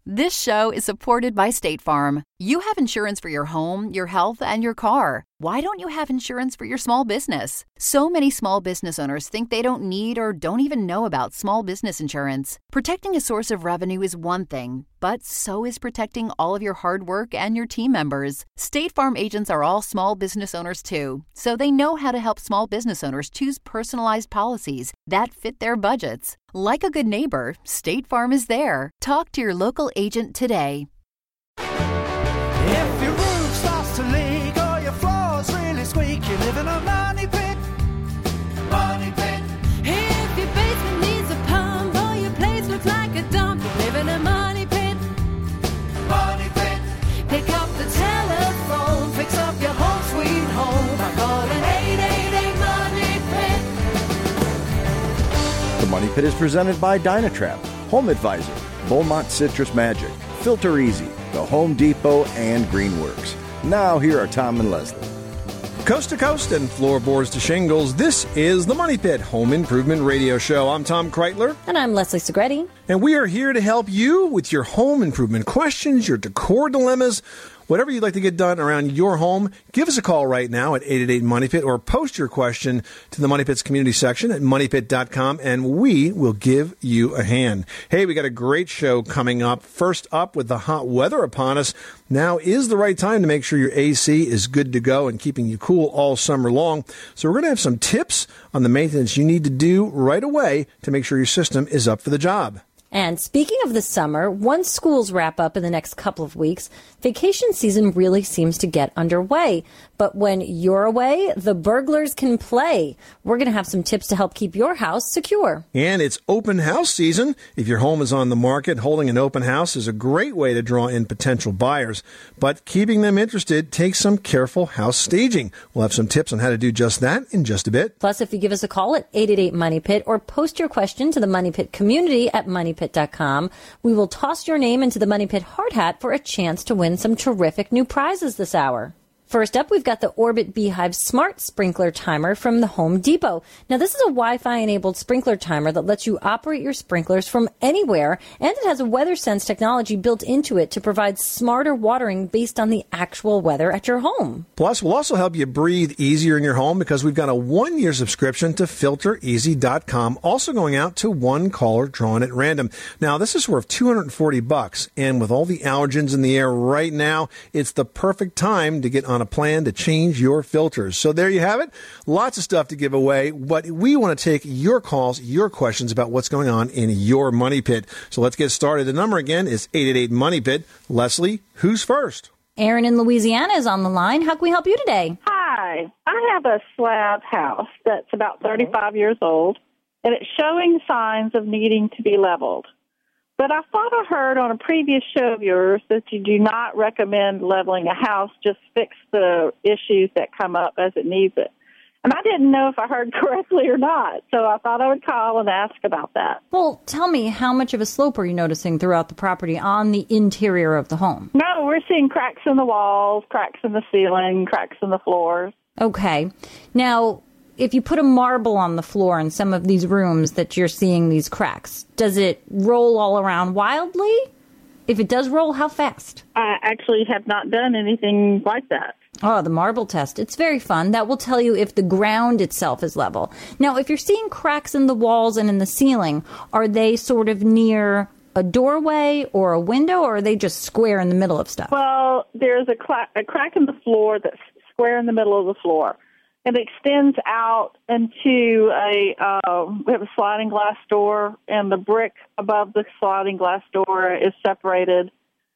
This show is supported by State Farm. You have insurance for your home, your health, and your car. Why don't you have insurance for your small business? So many small business owners think they don't need or don't even know about small business insurance. Protecting a source of revenue is one thing, but so is protecting all of your hard work and your team members. State Farm agents are all small business owners too, so they know how to help small business owners choose personalized policies that fit their budgets. Like a good neighbor, State Farm is there. Talk to your local agent today. If your roof starts to leak or your floor's really squeak, you live in a money pit. Money pit. If your basement needs a pump or your place looks like a dump, you live in a money pit. Money pit. Pick up the telephone, fix up your home sweet home by calling 888-MONEY-PIT. The Money Pit is presented by Dynatrap, Home Advisor, Beaumont Citrus Magic, Filter Easy, The Home Depot, and Greenworks. Now here are Tom and Leslie. Coast to coast and floorboards to shingles, this is the Money Pit Home Improvement Radio Show. I'm Tom Kreitler. And I'm Leslie Segretti. And we are here to help you with your home improvement questions, your decor dilemmas, whatever you'd like to get done around your home. Give us a call right now at 888-MONEY-PIT or post your question to the Money Pit's community section at moneypit.com and we will give you a hand. Hey, we got a great show coming up. First up, with the hot weather upon us, now is the right time to make sure your AC is good to go and keeping you cool all summer long. So we're going to have some tips on the maintenance you need to do right away to make sure your system is up for the job. And speaking of the summer, once schools wrap up in the next couple of weeks, vacation season really seems to get underway. But when you're away, the burglars can play. We're going to have some tips to help keep your house secure. And it's open house season. If your home is on the market, holding an open house is a great way to draw in potential buyers. But keeping them interested takes some careful house staging. We'll have some tips on how to do just that in just a bit. Plus, if you give us a call at 888-MONEY-PIT or post your question to the Money Pit community at moneypit.com, we will toss your name into the Money Pit hard hat for a chance to win some terrific new prizes this hour. First up, we've got the Orbit Beehive Smart Sprinkler Timer from the Home Depot. Now, this is a Wi-Fi-enabled sprinkler timer that lets you operate your sprinklers from anywhere, and it has a weather sense technology built into it to provide smarter watering based on the actual weather at your home. Plus, we'll also help you breathe easier in your home because we've got a 1-year subscription to FilterEasy.com, also going out to one caller drawn at random. Now, this is worth $240, and with all the allergens in the air right now, it's the perfect time to get on a plan to change your filters. So there you have it. Lots of stuff to give away, but we want to take your calls, your questions about what's going on in your Money Pit. So let's get started. The number again is 888-MONEY-PIT. Leslie, who's first? Aaron in Louisiana is on the line. How can we help you today? Hi. I have a slab house that's about 35 years old, and it's showing signs of needing to be leveled. But I thought I heard on a previous show of yours that you do not recommend leveling a house, just fix the issues that come up as it needs it. And I didn't know if I heard correctly or not, so I thought I would call and ask about that. Well, tell me, how much of a slope are you noticing throughout the property on the interior of the home? No, we're seeing cracks in the walls, cracks in the ceiling, cracks in the floors. Okay. Now, if you put a marble on the floor in some of these rooms that you're seeing these cracks, does it roll all around wildly? If it does roll, how fast? I actually have not done anything like that. Oh, the marble test. It's very fun. That will tell you if the ground itself is level. Now, if you're seeing cracks in the walls and in the ceiling, are they sort of near a doorway or a window, or are they just square in the middle of stuff? Well, there's a crack in the floor that's square in the middle of the floor. It extends out into we have a sliding glass door, and the brick above the sliding glass door is separated.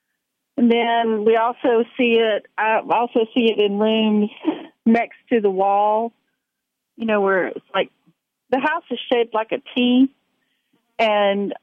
And then we also see it, I also see it in rooms next to the wall, you know, where it's like, the house is shaped like a T, and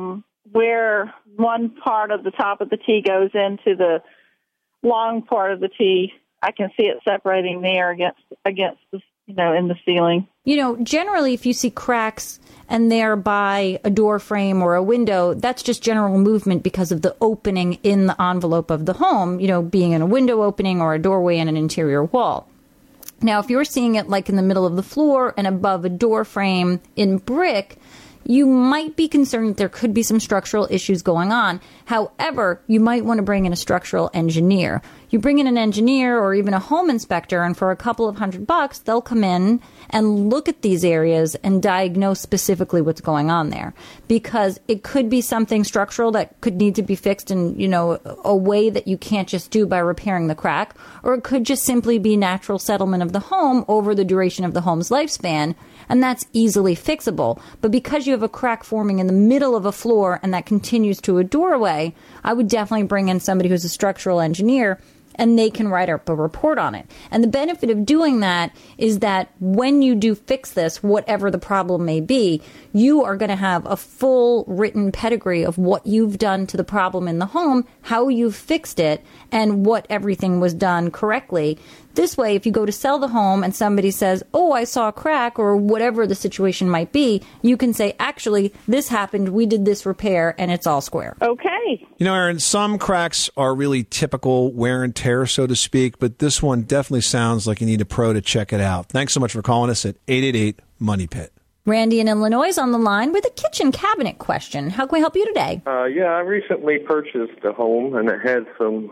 where one part of the top of the T goes into the long part of the T, I can see it separating there against the, you know, in the ceiling. You know, generally, if you see cracks and they're by a door frame or a window, that's just general movement because of the opening in the envelope of the home, you know, being in a window opening or a doorway in an interior wall. Now, if you're seeing it like in the middle of the floor and above a door frame in brick, you might be concerned that there could be some structural issues going on. However, you might want to bring in a structural engineer. You bring in an engineer or even a home inspector, and for a couple of $100, they'll come in and look at these areas and diagnose specifically what's going on there. Because it could be something structural that could need to be fixed in, a way that you can't just do by repairing the crack, or it could just simply be natural settlement of the home over the duration of the home's lifespan, and that's easily fixable. But because you have a crack forming in the middle of a floor and that continues to a doorway, I would definitely bring in somebody who's a structural engineer, and they can write up a report on it. And the benefit of doing that is that when you do fix this, whatever the problem may be, you are going to have a full written pedigree of what you've done to the problem in the home, how you've fixed it, and what everything was done correctly. This way, if you go to sell the home and somebody says, oh, I saw a crack, or whatever the situation might be, you can say, actually, this happened, we did this repair, and it's all square. Okay. Aaron, some cracks are really typical wear and tear, so to speak, but this one definitely sounds like you need a pro to check it out. Thanks so much for calling us at 888-MONEY-PIT. Randy in Illinois is on the line with a kitchen cabinet question. How can we help you today? I recently purchased a home, and it had some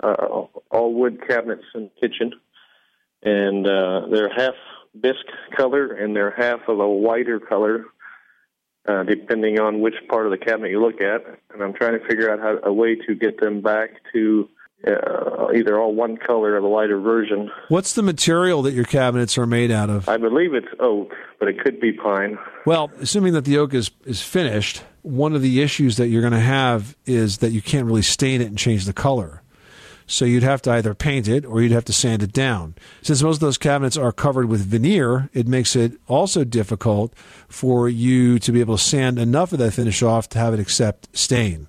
all-wood cabinets in the kitchen. And they're half bisque color, and they're half of a whiter color, depending on which part of the cabinet you look at. And I'm trying to figure out a way to get them back to either all one color or the lighter version. What's the material that your cabinets are made out of? I believe it's oak, but it could be pine. Well, assuming that the oak is finished, one of the issues that you're going to have is that you can't really stain it and change the color. So you'd have to either paint it or you'd have to sand it down. Since most of those cabinets are covered with veneer, it makes it also difficult for you to be able to sand enough of that finish off to have it accept stain.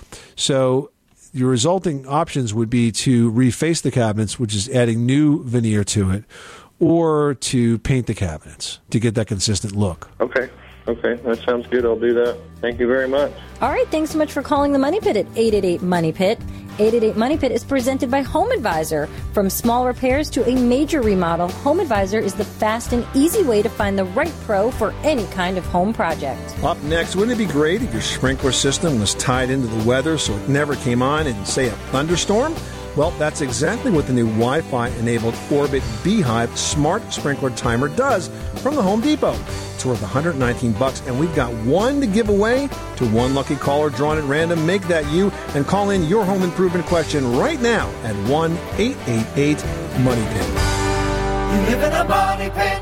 So your resulting options would be to reface the cabinets, which is adding new veneer to it, or to paint the cabinets to get that consistent look. Okay, that sounds good. I'll do that. Thank you very much. All right, thanks so much for calling the Money Pit at 888-MONEY-PIT. 888-MONEY-PIT is presented by Home Advisor. From small repairs to a major remodel, Home Advisor is the fast and easy way to find the right pro for any kind of home project. Up next, wouldn't it be great if your sprinkler system was tied into the weather so it never came on in, say, a thunderstorm? Well, that's exactly what the new Wi-Fi-enabled Orbit Beehive Smart Sprinkler Timer does from the Home Depot. It's worth $119, and we've got one to give away to one lucky caller drawn at random. Make that you, and call in your home improvement question right now at 1-888-MONEY-PIT. You live in a money pit.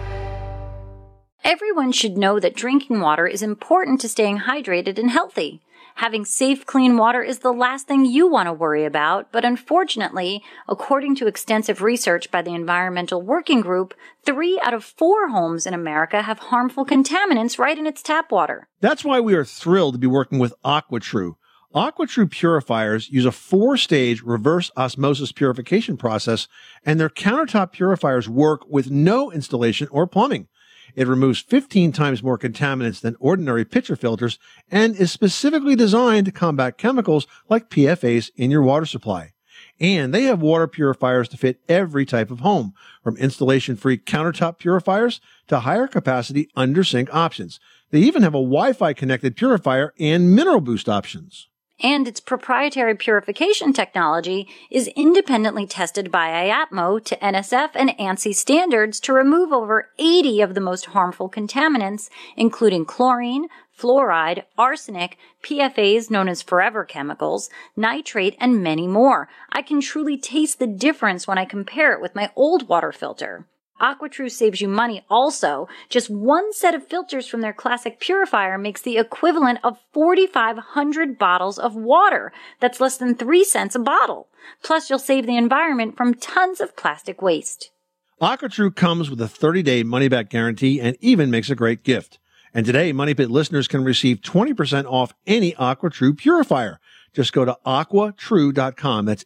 Everyone should know that drinking water is important to staying hydrated and healthy. Having safe, clean water is the last thing you want to worry about, but unfortunately, according to extensive research by the Environmental Working Group, 3 out of 4 homes in America have harmful contaminants right in its tap water. That's why we are thrilled to be working with AquaTrue. AquaTrue purifiers use a 4-stage reverse osmosis purification process, and their countertop purifiers work with no installation or plumbing. It removes 15 times more contaminants than ordinary pitcher filters and is specifically designed to combat chemicals like PFAS in your water supply. And they have water purifiers to fit every type of home, from installation-free countertop purifiers to higher capacity under-sink options. They even have a Wi-Fi connected purifier and mineral boost options. And its proprietary purification technology is independently tested by IAPMO to NSF and ANSI standards to remove over 80 of the most harmful contaminants, including chlorine, fluoride, arsenic, PFAS known as forever chemicals, nitrate, and many more. I can truly taste the difference when I compare it with my old water filter. AquaTrue saves you money also. Just one set of filters from their classic purifier makes the equivalent of 4,500 bottles of water. That's less than 3 cents a bottle. Plus, you'll save the environment from tons of plastic waste. AquaTrue comes with a 30-day money-back guarantee and even makes a great gift. And today, Money Pit listeners can receive 20% off any AquaTrue purifier. Just go to aquatrue.com. That's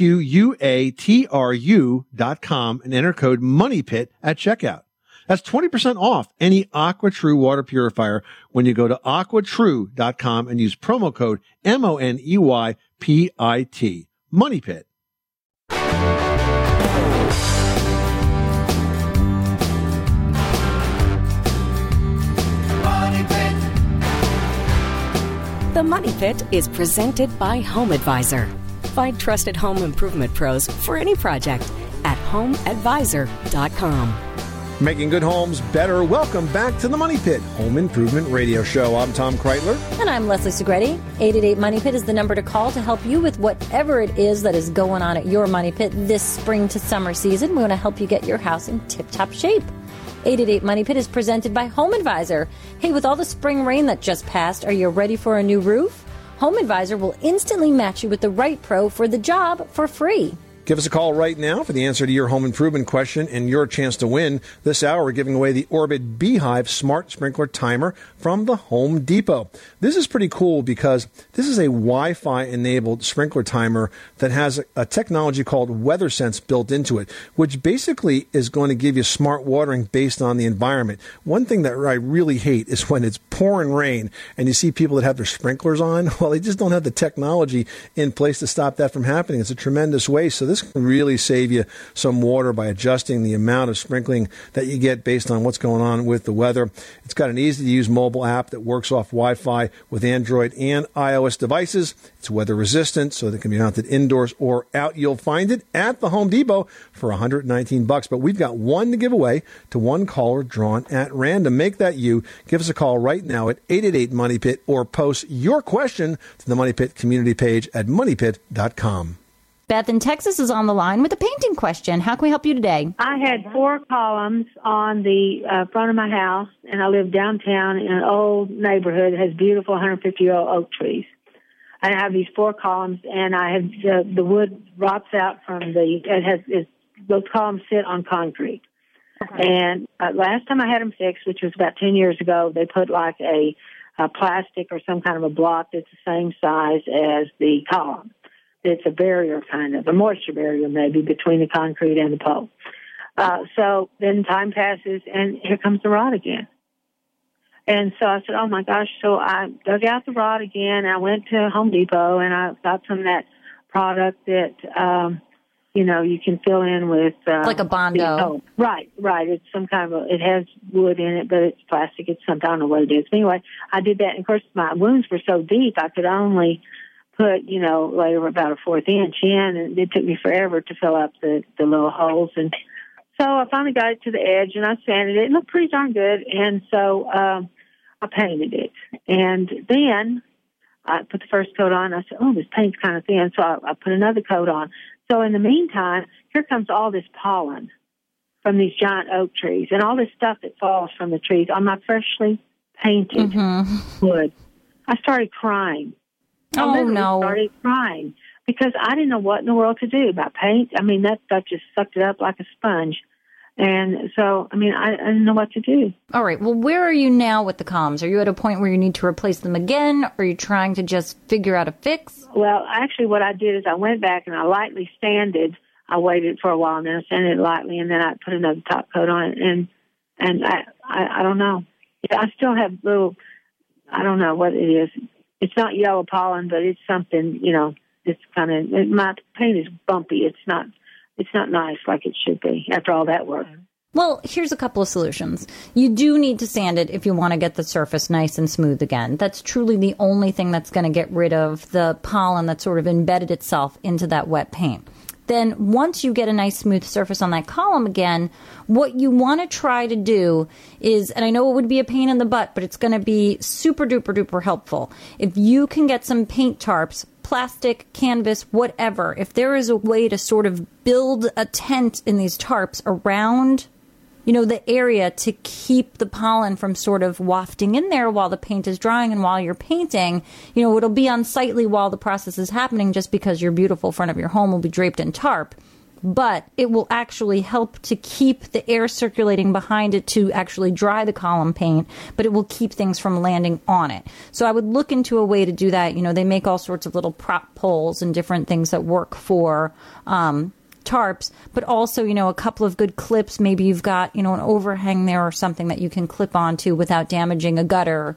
AQUATRU.com and enter code MONEYPIT at checkout. That's 20% off any AquaTrue water purifier when you go to aquatrue.com and use promo code MONEYPIT. Money Pit. Money pit. The Money Pit is presented by Home Advisor. Find trusted home improvement pros for any project at homeadvisor.com. Making good homes better. Welcome back to the Money Pit Home Improvement Radio Show. I'm Tom Kreitler. And I'm Leslie Segretti. 888 Money Pit is the number to call to help you with whatever it is that is going on at your Money Pit this spring to summer season. We want to help you get your house in tip-top shape. 888 Money Pit is presented by Home Advisor. Hey, with all the spring rain that just passed, are you ready for a new roof? Home Advisor will instantly match you with the right pro for the job for free. Give us a call right now for the answer to your home improvement question and your chance to win. This hour, we're giving away the Orbit Beehive Smart Sprinkler Timer from the Home Depot. This is pretty cool because this is a Wi-Fi enabled sprinkler timer that has a technology called WeatherSense built into it, which basically is going to give you smart watering based on the environment. One thing that I really hate is when it's pouring rain and you see people that have their sprinklers on. Well, they just don't have the technology in place to stop that from happening. It's a tremendous waste. So this can really save you some water by adjusting the amount of sprinkling that you get based on what's going on with the weather. It's got an easy-to-use mobile app that works off Wi-Fi with Android and iOS devices. It's weather-resistant, so that it can be mounted indoors or out. You'll find it at the Home Depot for $119. But we've got one to give away to one caller drawn at random. Make that you. Give us a call right now at 888-MONEY-PIT or post your question to the Money Pit community page at moneypit.com. Beth in Texas is on the line with a painting question. How can we help you today? I had 4 columns on the front of my house, and I live downtown in an old neighborhood that has beautiful 150-year-old oak trees. And I have these 4 columns, and I have the wood rots out from those columns sit on concrete. Okay. And last time I had them fixed, which was about 10 years ago, they put like a plastic or some kind of a block that's the same size as the column. It's a barrier, kind of, a moisture barrier maybe, between the concrete and the pole. So then time passes, and here comes the rot again. And so I said, oh, my gosh. So I dug out the rod again. I went to Home Depot, and I got some of that product that, you can fill in with. Like a Bondo. Right. It's some kind of it has wood in it, but it's plastic. It's something, I don't know what it is. Anyway, I did that. And, of course, my wounds were so deep, I could only put, later about a 1/4 inch in, and it took me forever to fill up the little holes. And so I finally got it to the edge, and I sanded it. It looked pretty darn good, and so I painted it. And then I put the first coat on. I said, oh, this paint's kind of thin, so I put another coat on. So in the meantime, here comes all this pollen from these giant oak trees and all this stuff that falls from the trees on my freshly painted wood. I started crying. I started crying because I didn't know what in the world to do about paint. I mean, that stuff just sucked it up like a sponge. And so, I didn't know what to do. All right. Well, where are you now with the columns? Are you at a point where you need to replace them again? Or are you trying to just figure out a fix? Well, actually, what I did is I went back and I lightly sanded. I waited for a while and then I sanded it lightly, and then I put another top coat on it. And I don't know. I still have little, I don't know what it is. It's not yellow pollen, but it's something, it's kind of, my paint is bumpy. It's not nice like it should be after all that work. Well, here's a couple of solutions. You do need to sand it if you want to get the surface nice and smooth again. That's truly the only thing that's going to get rid of the pollen that sort of embedded itself into that wet paint. Then once you get a nice smooth surface on that column again, what you want to try to do is, and I know it would be a pain in the butt, but it's going to be super duper duper helpful. If you can get some paint tarps, plastic, canvas, whatever, if there is a way to sort of build a tent in these tarps around the area to keep the pollen from sort of wafting in there while the paint is drying and while you're painting, it'll be unsightly while the process is happening just because your beautiful front of your home will be draped in tarp. But it will actually help to keep the air circulating behind it to actually dry the column paint, but it will keep things from landing on it. So I would look into a way to do that. They make all sorts of little prop poles and different things that work for tarps, but also, a couple of good clips. Maybe you've got, an overhang there or something that you can clip onto without damaging a gutter.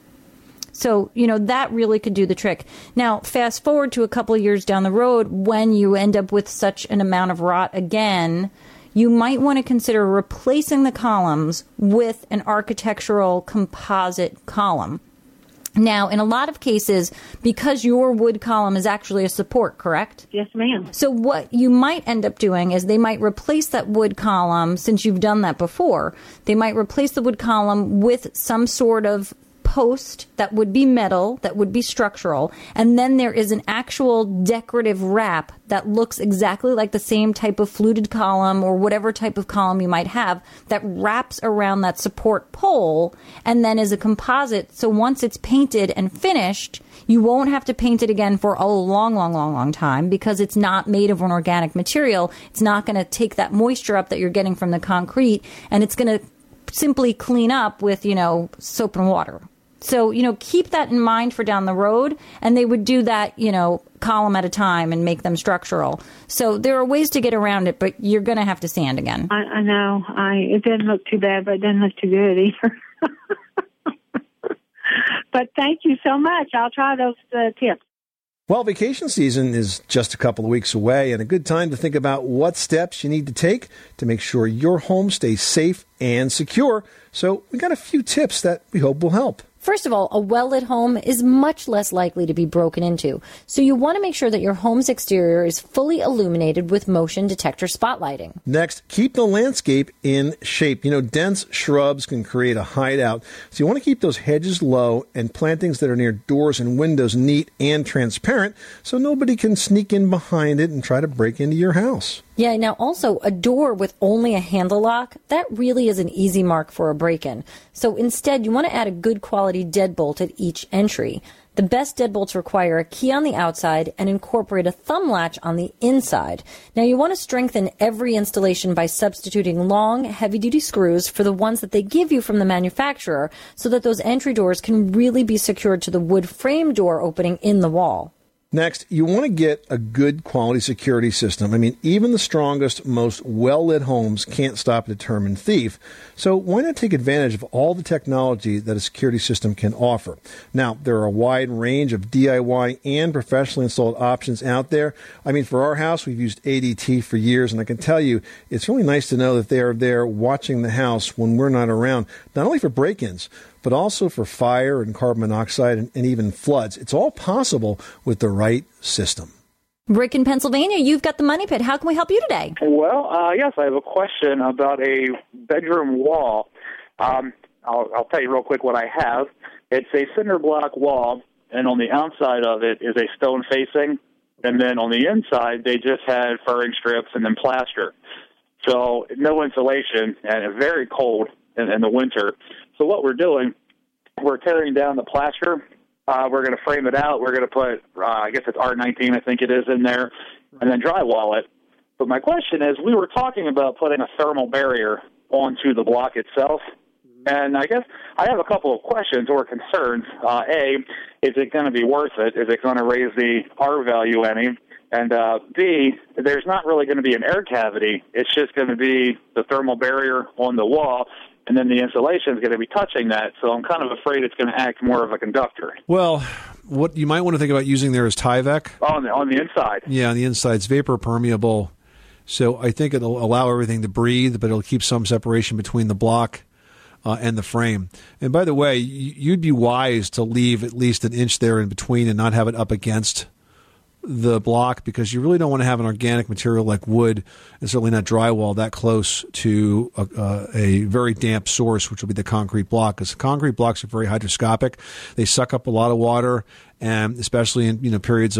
So, that really could do the trick. Now, fast forward to a couple of years down the road, when you end up with such an amount of rot again, you might want to consider replacing the columns with an architectural composite column. Now, in a lot of cases, because your wood column is actually a support, correct? Yes, ma'am. So what you might end up doing is they might replace that wood column, since you've done that before, they might replace the wood column with some sort of post that would be metal, that would be structural, and then there is an actual decorative wrap that looks exactly like the same type of fluted column or whatever type of column you might have that wraps around that support pole and then is a composite. So once it's painted and finished, you won't have to paint it again for a long time because it's not made of an organic material. It's not going to take that moisture up that you're getting from the concrete, and it's going to simply clean up with, soap and water. So, keep that in mind for down the road, and they would do that, column at a time and make them structural. So there are ways to get around it, but you're going to have to sand again. I know. It doesn't look too bad, but it doesn't look too good either. But thank you so much. I'll try those tips. Well, vacation season is just a couple of weeks away, and a good time to think about what steps you need to take to make sure your home stays safe and secure. So we got a few tips that we hope will help. First of all, a well-lit home is much less likely to be broken into, so you want to make sure that your home's exterior is fully illuminated with motion detector spotlighting. Next, keep the landscape in shape. Dense shrubs can create a hideout, so you want to keep those hedges low and plantings that are near doors and windows neat and transparent so nobody can sneak in behind it and try to break into your house. Yeah, now also a door with only a handle lock, that really is an easy mark for a break-in. So instead, you want to add a good quality deadbolt at each entry. The best deadbolts require a key on the outside and incorporate a thumb latch on the inside. Now you want to strengthen every installation by substituting long, heavy-duty screws for the ones that they give you from the manufacturer so that those entry doors can really be secured to the wood frame door opening in the wall. Next, you want to get a good quality security system. Even the strongest, most well-lit homes can't stop a determined thief. So why not take advantage of all the technology that a security system can offer? Now, there are a wide range of DIY and professionally installed options out there. For our house, we've used ADT for years, and I can tell you, it's really nice to know that they are there watching the house when we're not around, not only for break-ins, but also for fire and carbon monoxide and even floods. It's all possible with the right system. Rick in Pennsylvania, you've got the Money Pit. How can we help you today? Well, yes, I have a question about a bedroom wall. I'll tell you real quick what I have. It's a cinder block wall, and on the outside of it is a stone facing, and then on the inside they just had furring strips and then plaster. So no insulation, and very cold in the winter. So what we're doing, we're tearing down the plaster. We're going to frame it out. We're going to put, I guess it's R19, I think it is, in there, and then drywall it. But my question is, we were talking about putting a thermal barrier onto the block itself. And I guess I have a couple of questions or concerns. A, is it going to be worth it? Is it going to raise the R value any? And B, there's not really going to be an air cavity. It's just going to be the thermal barrier on the wall, and then the insulation is going to be touching that. So I'm kind of afraid it's going to act more of a conductor. Well, what you might want to think about using there is Tyvek. On the inside. Yeah, on the inside. It's vapor permeable. So I think it'll allow everything to breathe, but it'll keep some separation between the block and the frame. And by the way, you'd be wise to leave at least an inch there in between and not have it up against the block, because you really don't want to have an organic material like wood, and certainly not drywall, that close to a very damp source, which will be the concrete block, because concrete blocks are very hydroscopic. They suck up a lot of water, and especially in periods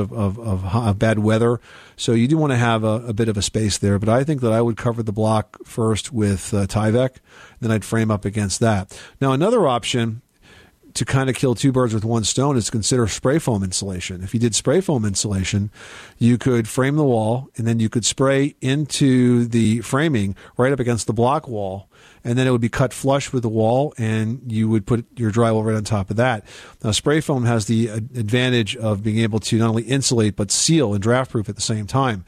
of bad weather. So you do want to have a bit of a space there. But I think that I would cover the block first with Tyvek, then I'd frame up against that. Now, another option to kind of kill two birds with one stone is to consider spray foam insulation. If you did spray foam insulation, you could frame the wall, and then you could spray into the framing right up against the block wall, and then it would be cut flush with the wall, and you would put your drywall right on top of that. Now, spray foam has the advantage of being able to not only insulate but seal and draft-proof at the same time.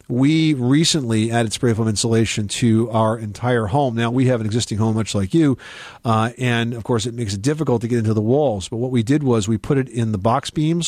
We recently added spray foam insulation to our entire home. Now, we have an existing home, much like you, and, of course, it makes it difficult to get into the walls. But what we did was we put it in the box beams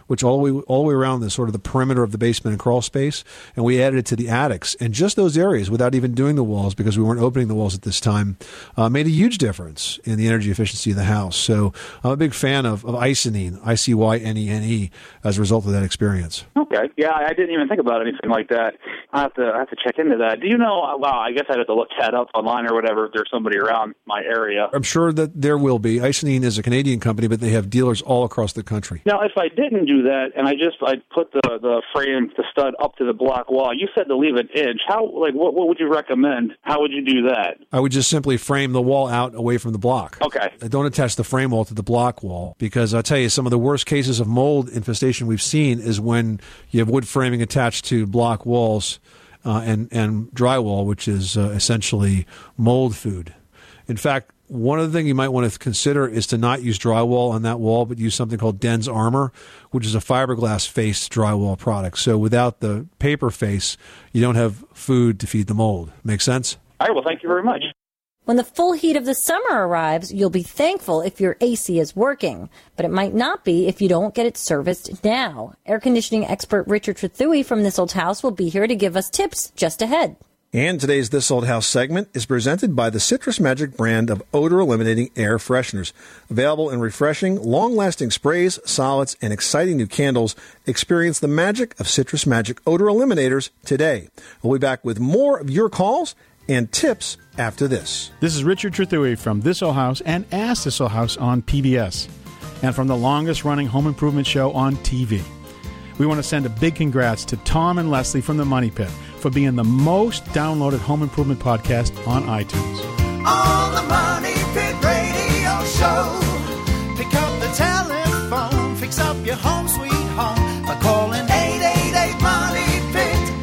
which all the way around the sort of the perimeter of the basement and crawl space, and we added it to the attics. And just those areas, without even doing the walls, because we weren't opening the walls at this time, made a huge difference in the energy efficiency of the house. So I'm a big fan of Icynene, Icynene, as a result of that experience. Okay. Yeah, I didn't even think about anything like that. I have to check into that. Do you know, well, I guess I'd have to look that up online or whatever if there's somebody around my area. I'm sure that there will be. Icynene is a Canadian company, but they have dealers all across the country. Now, if I didn't do that and I put the frame, the stud up to the block wall, you said to leave an inch. What would you recommend? How would you do that? I would just simply frame the wall out away from the block. Okay. Don't attach the frame wall to the block wall, because I'll tell you, some of the worst cases of mold infestation we've seen is when you have wood framing attached to block walls and drywall, which is essentially mold food. In fact, one of the things you might want to consider is to not use drywall on that wall, but use something called Den's Armor, which is a fiberglass face drywall product. So without the paper face, you don't have food to feed the mold. Make sense? All right. Well, thank you very much. When the full heat of the summer arrives, you'll be thankful if your AC is working, but it might not be if you don't get it serviced now. Air conditioning expert Richard Trethewey from This Old House will be here to give us tips just ahead. And today's This Old House segment is presented by the Citrus Magic brand of odor-eliminating air fresheners. Available in refreshing, long-lasting sprays, solids, and exciting new candles, experience the magic of Citrus Magic odor eliminators today. We'll be back with more of your calls and tips after this. This is Richard Trethewey from This Old House and Ask This Old House on PBS, and from the longest-running home improvement show on TV. We want to send a big congrats to Tom and Leslie from the Money Pit for being the most downloaded home improvement podcast on iTunes. On the Money Pit Radio Show, pick up the telephone, fix up your home sweet home by calling 888-MONEY-PIT.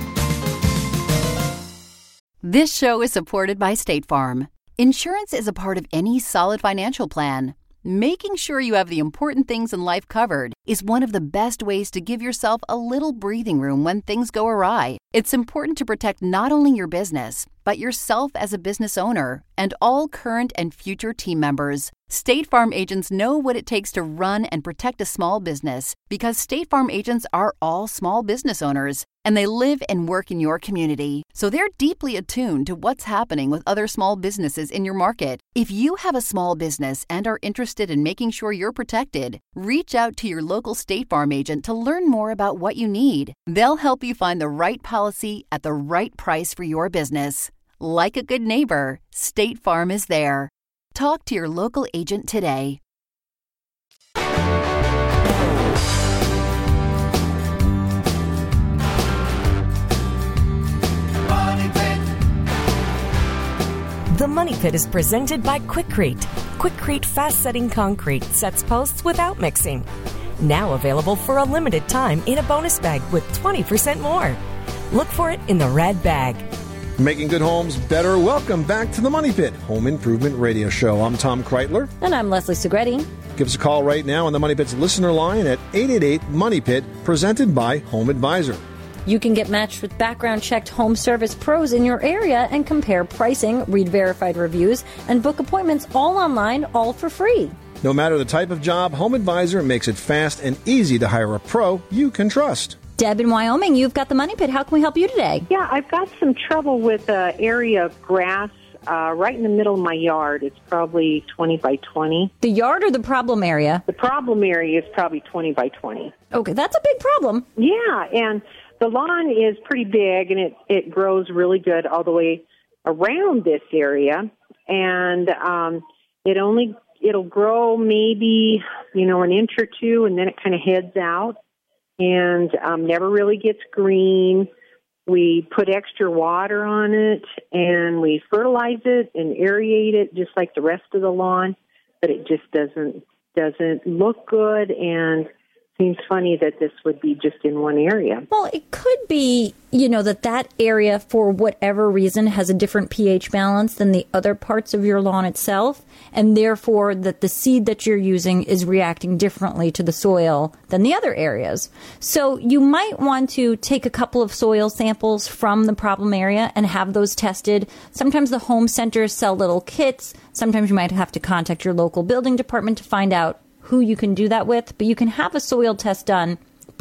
This show is supported by State Farm. Insurance is a part of any solid financial plan. Making sure you have the important things in life covered is one of the best ways to give yourself a little breathing room when things go awry. It's important to protect not only your business, but yourself as a business owner and all current and future team members. State Farm agents know what it takes to run and protect a small business because State Farm agents are all small business owners and they live and work in your community. So they're deeply attuned to what's happening with other small businesses in your market. If you have a small business and are interested in making sure you're protected, reach out to your local State Farm agent to learn more about what you need. They'll help you find the right policy at the right price for your business. Like a good neighbor, State Farm is there. Talk to your local agent today. The Money Pit is presented by Quikrete. Quikrete fast-setting concrete sets posts without mixing. Now available for a limited time in a bonus bag with 20% more. Look for it in the red bag. Making good homes better. Welcome back to the Money Pit Home Improvement Radio Show. I'm Tom Kreitler. And I'm Leslie Segretti. Give us a call right now on the Money Pit's listener line at 888-MONEY-PIT, presented by Home Advisor. You can get matched with background-checked home service pros in your area and compare pricing, read verified reviews, and book appointments all online, all for free. No matter the type of job, Home Advisor makes it fast and easy to hire a pro you can trust. Deb in Wyoming, you've got the Money Pit. How can we help you today? Yeah, I've got some trouble with an area of grass right in the middle of my yard. It's probably 20 by 20. The yard or the problem area? The problem area is probably 20 by 20. Okay, that's a big problem. Yeah, and the lawn is pretty big, and it grows really good all the way around this area. And it'll grow maybe, an inch or two, and then it kind of heads out and never really gets green. We put extra water on it, and we fertilize it and aerate it just like the rest of the lawn, but it just doesn't look good, and seems funny that this would be just in one area. Well, it could be, that area, for whatever reason, has a different pH balance than the other parts of your lawn itself, and therefore that the seed that you're using is reacting differently to the soil than the other areas. So you might want to take a couple of soil samples from the problem area and have those tested. Sometimes the home centers sell little kits. Sometimes you might have to contact your local building department to find out who you can do that with, but you can have a soil test done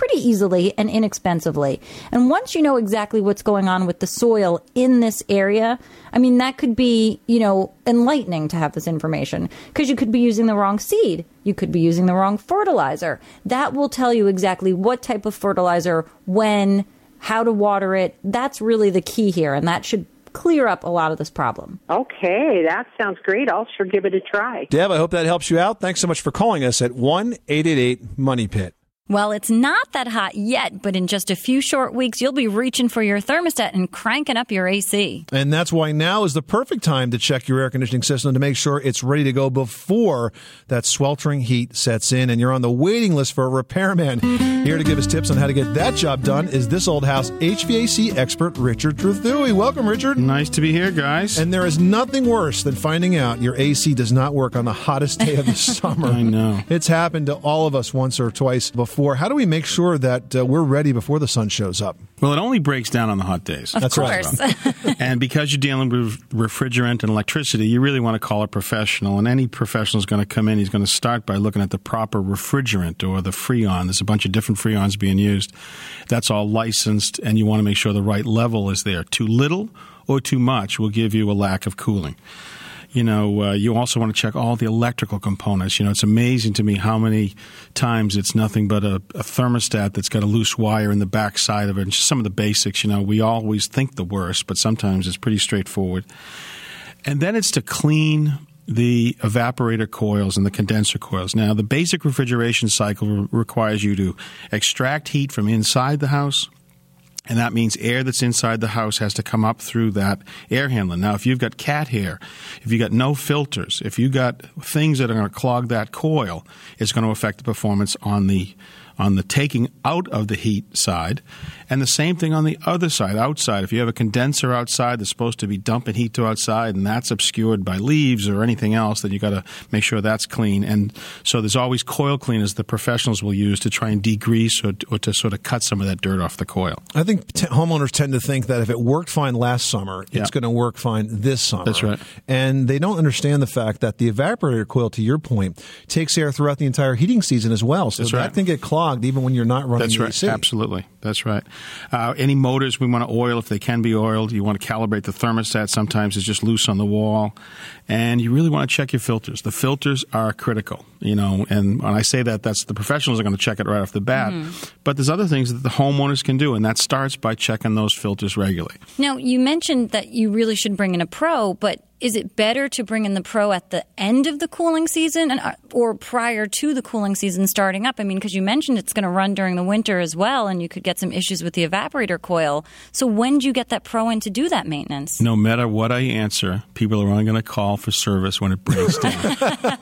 pretty easily and inexpensively. And once you know exactly what's going on with the soil in this area, I mean, that could be, enlightening to have this information, because you could be using the wrong seed. You could be using the wrong fertilizer. That will tell you exactly what type of fertilizer, when, how to water it. That's really the key here, and that should clear up a lot of this problem. Okay, that sounds great. I'll sure give it a try. Deb, I hope that helps you out. Thanks so much for calling us at 1-888-MONEY-PIT. Well, it's not that hot yet, but in just a few short weeks, you'll be reaching for your thermostat and cranking up your AC. And that's why now is the perfect time to check your air conditioning system to make sure it's ready to go before that sweltering heat sets in and you're on the waiting list for a repairman. Here to give us tips on how to get that job done is this old house HVAC expert, Richard Trethewey. Welcome, Richard. Nice to be here, guys. And there is nothing worse than finding out your AC does not work on the hottest day of the summer. I know. It's happened to all of us once or twice before. How do we make sure that we're ready before the sun shows up? Well, it only breaks down on the hot days. Of course. Right. And because you're dealing with refrigerant and electricity, you really want to call a professional. And any professional is going to come in. He's going to start by looking at the proper refrigerant or the Freon. There's a bunch of different Freons being used. That's all licensed, and you want to make sure the right level is there. Too little or too much will give you a lack of cooling. You also want to check all the electrical components. It's amazing to me how many times it's nothing but a thermostat that's got a loose wire in the back side of it. And just some of the basics, we always think the worst, but sometimes it's pretty straightforward. And then it's to clean the evaporator coils and the condenser coils. Now, the basic refrigeration cycle requires you to extract heat from inside the house, and that means air that's inside the house has to come up through that air handler. Now, if you've got cat hair, if you've got no filters, if you've got things that are going to clog that coil, it's going to affect the performance on the taking out of the heat side. And the same thing on the other side, outside. If you have a condenser outside that's supposed to be dumping heat to outside and that's obscured by leaves or anything else, then you've got to make sure that's clean. And so there's always coil cleaners the professionals will use to try and degrease or to sort of cut some of that dirt off the coil. I think homeowners tend to think that if it worked fine last summer, it's going to work fine this summer. That's right. And they don't understand the fact that the evaporator coil, to your point, takes air throughout the entire heating season as well. So that can get clogged even when you're not running the AC. Absolutely. That's right. Any motors we want to oil if they can be oiled. You want to calibrate the thermostat. Sometimes it's just loose on the wall. And you really want to check your filters. The filters are critical, and when I say that, that's the professionals are going to check it right off the bat. Mm-hmm. But there's other things that the homeowners can do, and that starts by checking those filters regularly. Now, you mentioned that you really should bring in a pro, but is it better to bring in the pro at the end of the cooling season or prior to the cooling season starting up? I mean, because you mentioned it's going to run during the winter as well, and you could get some issues with the evaporator coil. So when do you get that pro in to do that maintenance? No matter what I answer, people are only going to call for service when it breaks down.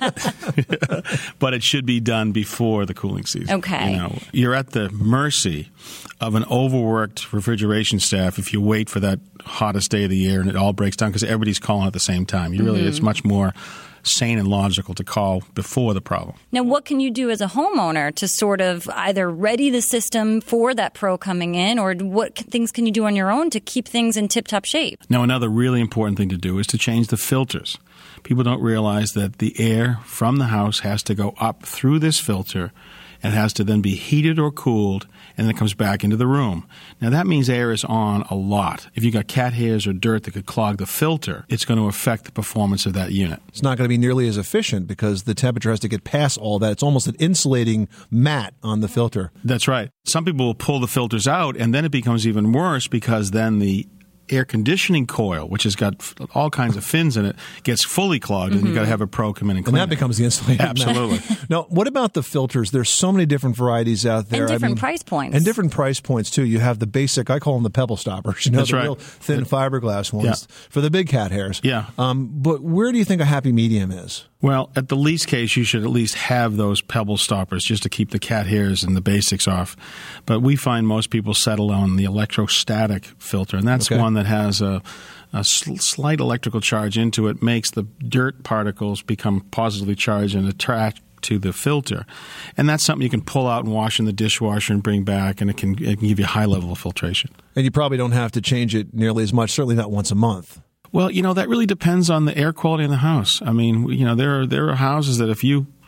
But it should be done before the cooling season. Okay. You're at the mercy of an overworked refrigeration staff if you wait for that hottest day of the year and it all breaks down because everybody's calling at the same time. It's much more sane and logical to call before the problem. Now, what can you do as a homeowner to sort of either ready the system for that pro coming in, or what things can you do on your own to keep things in tip-top shape? Now, another really important thing to do is to change the filters. People don't realize that the air from the house has to go up through this filter and has to then be heated or cooled, and then it comes back into the room. Now, that means air is on a lot. If you've got cat hairs or dirt that could clog the filter, it's going to affect the performance of that unit. It's not going to be nearly as efficient because the temperature has to get past all that. It's almost an insulating mat on the filter. That's right. Some people will pull the filters out, and then it becomes even worse because then the air conditioning coil, which has got all kinds of fins in it, gets fully clogged, and you've got to have a pro come in and clean it. And that becomes the insulated Absolutely. Now, what about the filters? There's so many different varieties out there. And different price points. And different price points, too. You have the basic, I call them the pebble stoppers. That's the right. real thin fiberglass ones for the big cat hairs. Yeah. But where do you think a happy medium is? Well, at the least case, you should at least have those pebble stoppers just to keep the cat hairs and the basics off. But we find most people settle on the electrostatic filter, and that's one that has a slight electrical charge into it, makes the dirt particles become positively charged and attract to the filter. And that's something you can pull out and wash in the dishwasher and bring back, and it can give you a high level of filtration. And you probably don't have to change it nearly as much, certainly not once a month. Well, that really depends on the air quality in the house. I mean, there are houses that if you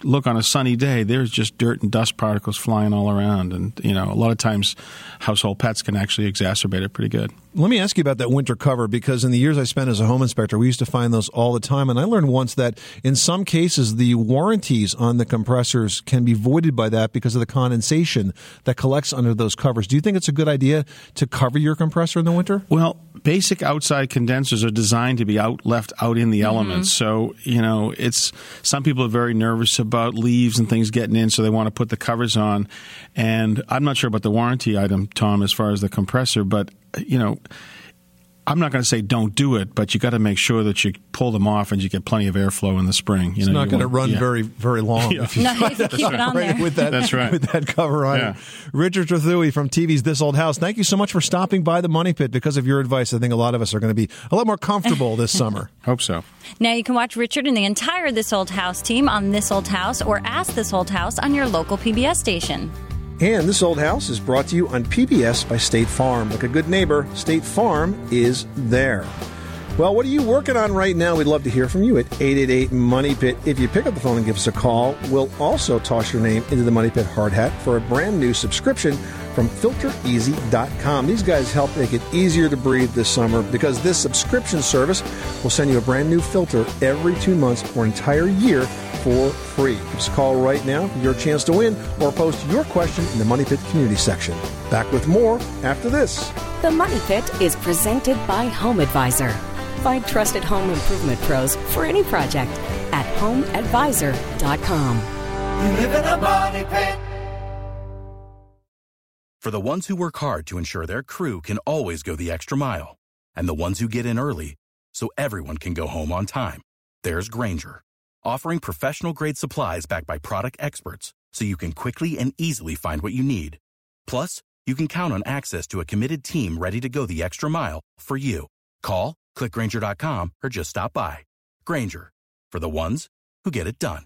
look on a sunny day, there's just dirt and dust particles flying all around. And, a lot of times household pets can actually exacerbate it pretty good. Let me ask you about that winter cover, because in the years I spent as a home inspector, we used to find those all the time. And I learned once that in some cases, the warranties on the compressors can be voided by that because of the condensation that collects under those covers. Do you think it's a good idea to cover your compressor in the winter? Well, basic outside condensers are designed to be left out in the elements. So, it's some people are very nervous about leaves and things getting in, so they want to put the covers on. And I'm not sure about the warranty item, Tom, as far as the compressor, but I'm not going to say don't do it, but you got to make sure that you pull them off and you get plenty of airflow in the spring. It's not going to run very, very long. If you keep it on there. With that, that's right. With that cover on it. Richard Trethewey from TV's This Old House, thank you so much for stopping by the Money Pit. Because of your advice, I think a lot of us are going to be a lot more comfortable this summer. Hope so. Now you can watch Richard and the entire This Old House team on This Old House or Ask This Old House on your local PBS station. And This Old House is brought to you on PBS by State Farm. Like a good neighbor, State Farm is there. Well, what are you working on right now? We'd love to hear from you at 888-MONEY-PIT. If you pick up the phone and give us a call, we'll also toss your name into the Money Pit hard hat for a brand new subscription from FilterEasy.com. These guys help make it easier to breathe this summer because this subscription service will send you a brand new filter every 2 months for an entire year for free. Give us a call right now for your chance to win, or post your question in the Money Pit community section. Back with more after this. The Money Pit is presented by Home Advisor. Find trusted home improvement pros for any project at HomeAdvisor.com. You live in a Money Pit. For the ones who work hard to ensure their crew can always go the extra mile, and the ones who get in early so everyone can go home on time, there's Grainger, offering professional-grade supplies backed by product experts so you can quickly and easily find what you need. Plus, you can count on access to a committed team ready to go the extra mile for you. Call, click Grainger.com, or just stop by. Grainger, for the ones who get it done.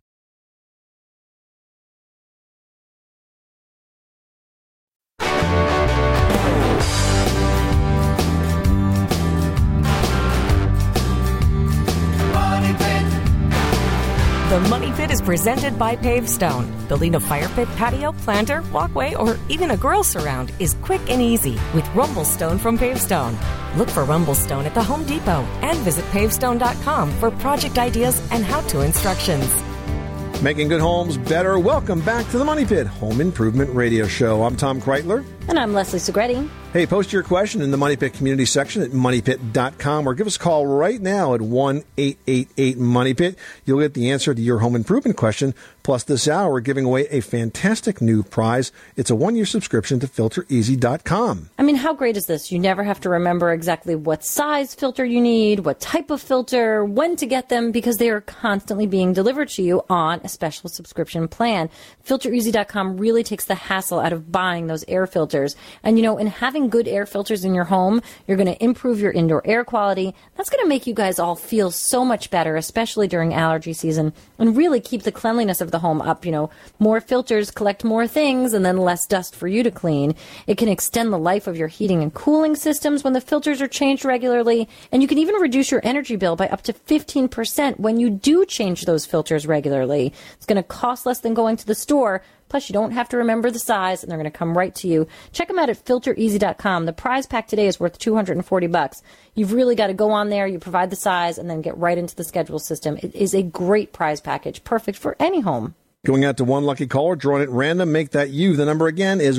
The Money Pit is presented by Pavestone. Building a fire pit, patio, planter, walkway, or even a grill surround is quick and easy with Rumblestone from Pavestone. Look for Rumblestone at the Home Depot and visit pavestone.com for project ideas and how-to instructions. Making good homes better. Welcome back to the Money Pit Home Improvement Radio Show. I'm Tom Kreitler. And I'm Leslie Segretti. Hey, post your question in the Money Pit community section at moneypit.com or give us a call right now at 1-888-MONEY-PIT. You'll get the answer to your home improvement question. Plus, this hour, we're giving away a fantastic new prize. It's a 1-year subscription to FilterEasy.com. I mean, how great is this? You never have to remember exactly what size filter you need, what type of filter, when to get them, because they are constantly being delivered to you on a special subscription plan. FilterEasy.com really takes the hassle out of buying those air filters. And, in having good air filters in your home, you're going to improve your indoor air quality. That's going to make you guys all feel so much better, especially during allergy season, and really keep the cleanliness of the home up. More filters collect more things and then less dust for you to clean. It can extend the life of your heating and cooling systems when the filters are changed regularly. And you can even reduce your energy bill by up to 15% when you do change those filters regularly. It's going to cost less than going to the store. Plus, you don't have to remember the size, and they're going to come right to you. Check them out at FilterEasy.com. The prize pack today is worth $240. You've really got to go on there, you provide the size, and then get right into the schedule system. It is a great prize package, perfect for any home. Going out to one lucky caller, drawing at random, make that you. The number again is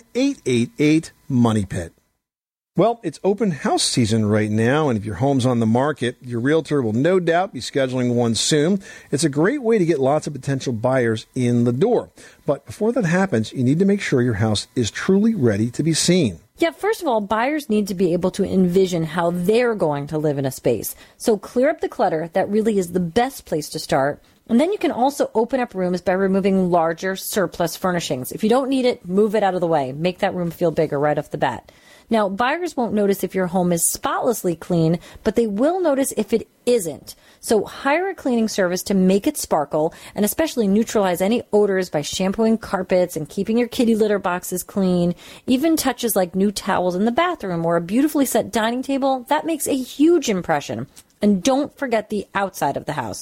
1-888-MONEY-PIT. Well, it's open house season right now, and if your home's on the market, your realtor will no doubt be scheduling one soon. It's a great way to get lots of potential buyers in the door. But before that happens, you need to make sure your house is truly ready to be seen. Yeah, first of all, buyers need to be able to envision how they're going to live in a space. So clear up the clutter. That really is the best place to start. And then you can also open up rooms by removing larger surplus furnishings. If you don't need it, move it out of the way. Make that room feel bigger right off the bat. Now, buyers won't notice if your home is spotlessly clean, but they will notice if it isn't. So hire a cleaning service to make it sparkle and especially neutralize any odors by shampooing carpets and keeping your kitty litter boxes clean. Even touches like new towels in the bathroom or a beautifully set dining table, that makes a huge impression. And don't forget the outside of the house.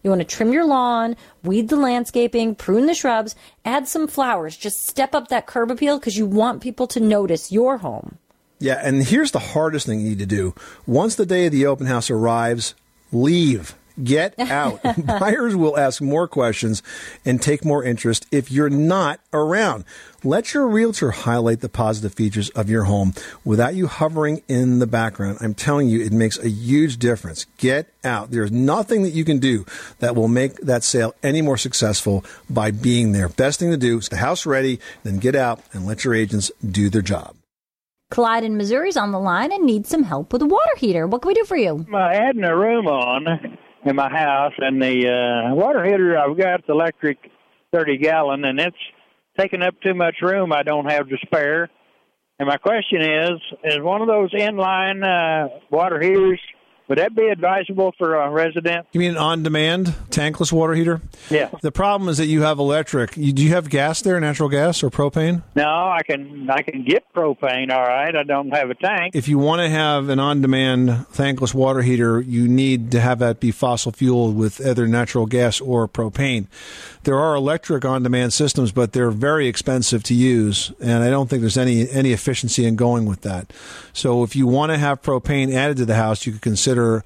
You want to trim your lawn, weed the landscaping, prune the shrubs, add some flowers. Just step up that curb appeal because you want people to notice your home. Yeah, and here's the hardest thing you need to do. Once the day of the open house arrives, leave. Get out. Buyers will ask more questions and take more interest if you're not around. Let your realtor highlight the positive features of your home without you hovering in the background. I'm telling you, it makes a huge difference. Get out. There's nothing that you can do that will make that sale any more successful by being there. Best thing to do is the house ready, then get out and let your agents do their job. Clyde in Missouri's on the line and needs some help with a water heater. What can we do for you? I'm adding a room on in my house, and the water heater I've got, the electric 30-gallon, and it's taking up too much room I don't have to spare. And my question is one of those inline water heaters, would that be advisable for a resident? You mean an on-demand tankless water heater? Yeah. The problem is that you have electric. Do you have gas there, natural gas or propane? No, I can get propane, all right. I don't have a tank. If you want to have an on-demand tankless water heater, you need to have that be fossil fueled with either natural gas or propane. There are electric on-demand systems, but they're very expensive to use, and I don't think there's any efficiency in going with that. So if you want to have propane added to the house, you could consider a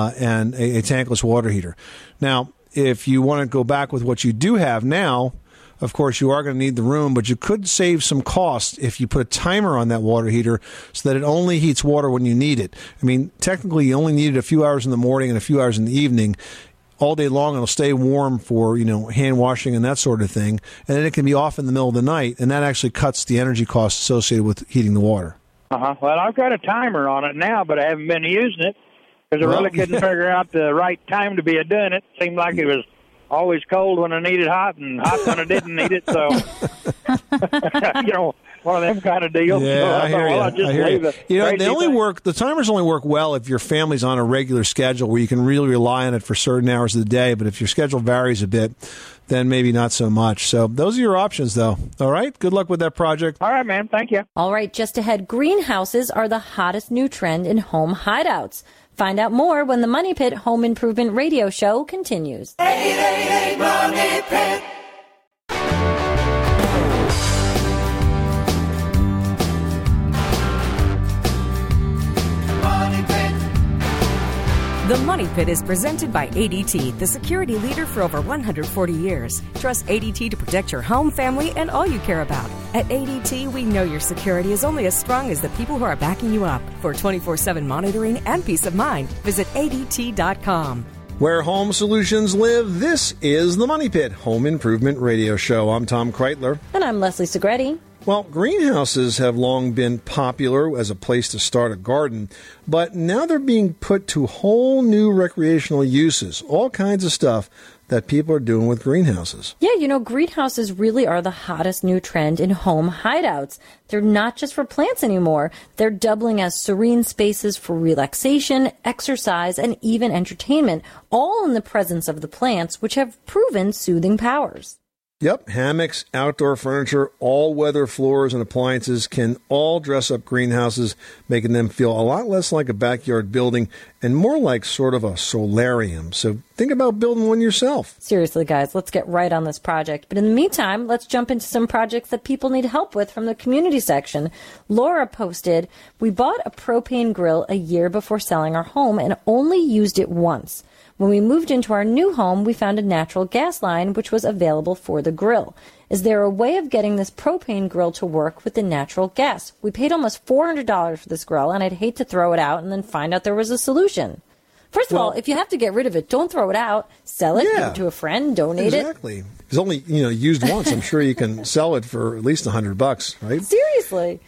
tankless water heater. Now, if you want to go back with what you do have now, of course, you are going to need the room, but you could save some costs if you put a timer on that water heater so that it only heats water when you need it. I mean, technically, you only need it a few hours in the morning and a few hours in the evening. All day long, it'll stay warm for, hand washing and that sort of thing. And then it can be off in the middle of the night, and that actually cuts the energy costs associated with heating the water. Uh-huh. Well, I've got a timer on it now, but I haven't been using it because I really couldn't figure out the right time to be doing it. Seemed like it was always cold when I needed hot and hot when I didn't need it. So, one of them kind of deals. Yeah, so I hear you. I'll just leave it. The timers only work well if your family's on a regular schedule where you can really rely on it for certain hours of the day. But if your schedule varies a bit, then maybe not so much. So those are your options, though. All right? Good luck with that project. All right, man. Thank you. All right, just ahead, greenhouses are the hottest new trend in home hideouts. Find out more when the Money Pit Home Improvement Radio Show continues. 888 Money Pit. The Money Pit is presented by ADT, the security leader for over 140 years. Trust ADT to protect your home, family, and all you care about. At ADT, we know your security is only as strong as the people who are backing you up. For 24/7 monitoring and peace of mind, visit ADT.com. Where home solutions live, this is the Money Pit Home Improvement Radio Show. I'm Tom Kreitler. And I'm Leslie Segretti. Well, greenhouses have long been popular as a place to start a garden, but now they're being put to whole new recreational uses, all kinds of stuff that people are doing with greenhouses. Yeah, greenhouses really are the hottest new trend in home hideouts. They're not just for plants anymore. They're doubling as serene spaces for relaxation, exercise, and even entertainment, all in the presence of the plants, which have proven soothing powers. Yep, hammocks, outdoor furniture, all-weather floors and appliances can all dress up greenhouses, making them feel a lot less like a backyard building and more like sort of a solarium. So think about building one yourself. Seriously, guys, let's get right on this project. But in the meantime, let's jump into some projects that people need help with from the community section. Laura posted, "We bought a propane grill a year before selling our home and only used it once. When we moved into our new home, we found a natural gas line which was available for the grill. Is there a way of getting this propane grill to work with the natural gas? We paid almost $400 for this grill, and I'd hate to throw it out and then find out there was a solution." First of all, if you have to get rid of it, don't throw it out. Sell it, give it to a friend, donate it. Exactly. It's only used once. I'm sure you can sell it for at least $100, right? Seriously.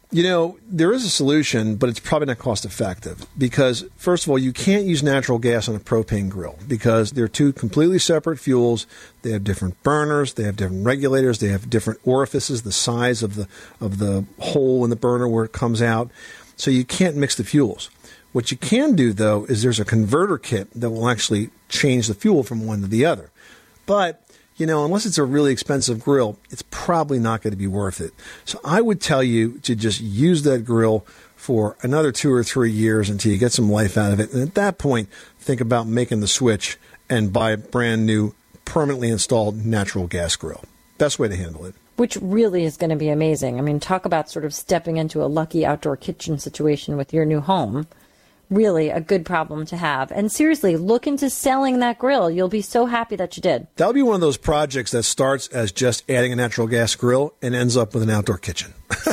There is a solution, but it's probably not cost effective because, first of all, you can't use natural gas on a propane grill because they're two completely separate fuels. They have different burners, they have different regulators, they have different orifices, the size of the hole in the burner where it comes out. So you can't mix the fuels. What you can do, though, is there's a converter kit that will actually change the fuel from one to the other. But unless it's a really expensive grill, it's probably not going to be worth it. So I would tell you to just use that grill for another 2 or 3 years until you get some life out of it. And at that point, think about making the switch and buy a brand new, permanently installed natural gas grill. Best way to handle it. Which really is going to be amazing. I mean, talk about sort of stepping into a lucky outdoor kitchen situation with your new home. Really a good problem to have. And seriously, look into selling that grill. You'll be so happy that you did. That'll be one of those projects that starts as just adding a natural gas grill and ends up with an outdoor kitchen.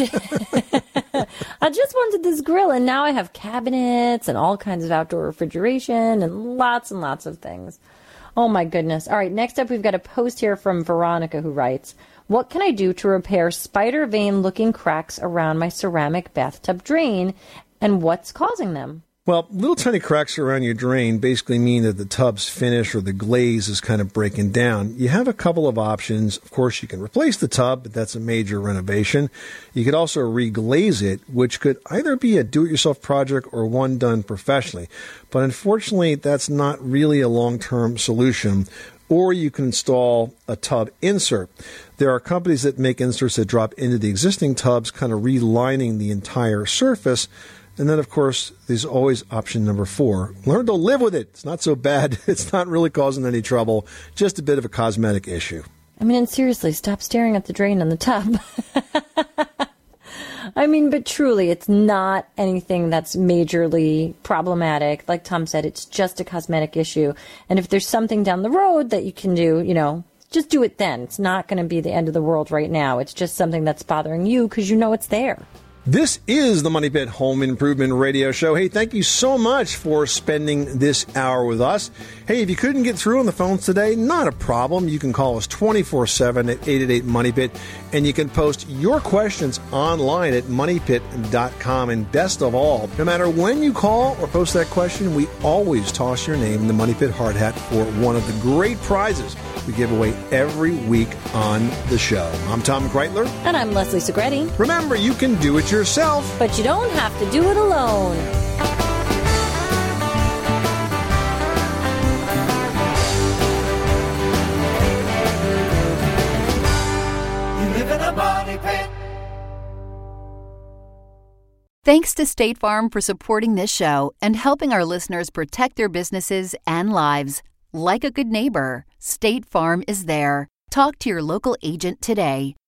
I just wanted this grill, and now I have cabinets and all kinds of outdoor refrigeration and lots of things. Oh, my goodness. All right, next up, we've got a post here from Veronica who writes, what can I do to repair spider vein-looking cracks around my ceramic bathtub drain, and what's causing them? Well, little tiny cracks around your drain basically mean that the tub's finish or the glaze is kind of breaking down. You have a couple of options. Of course, you can replace the tub, but that's a major renovation. You could also reglaze it, which could either be a do-it-yourself project or one done professionally. But unfortunately, that's not really a long-term solution. Or you can install a tub insert. There are companies that make inserts that drop into the existing tubs, kind of relining the entire surface. And then, of course, there's always option number 4. Learn to live with it. It's not so bad. It's not really causing any trouble. Just a bit of a cosmetic issue. I mean, and seriously, stop staring at the drain in the tub. I mean, but truly, it's not anything that's majorly problematic. Like Tom said, it's just a cosmetic issue. And if there's something down the road that you can do, just do it then. It's not going to be the end of the world right now. It's just something that's bothering you because you know it's there. This is the Money Pit Home Improvement Radio Show. Hey, thank you so much for spending this hour with us. Hey, if you couldn't get through on the phones today, not a problem. You can call us 24/7 at 888-MONEYPIT, and you can post your questions online at moneypit.com. And best of all, no matter when you call or post that question, we always toss your name in the Money Pit hard hat for one of the great prizes we give away every week on the show. I'm Tom Kreitler. And I'm Leslie Segretti. Remember, you can do it yourself, but you don't have to do it alone. You live in a money pit. Thanks to State Farm for supporting this show and helping our listeners protect their businesses and lives. Like a good neighbor, State Farm is there. Talk to your local agent today.